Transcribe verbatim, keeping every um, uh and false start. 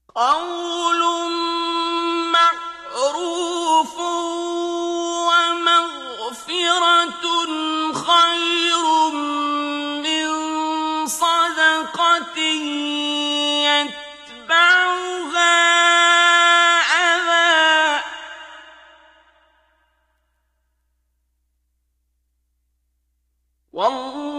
قول معروف ومغفرة خير من صدقة يتبعها أذى والله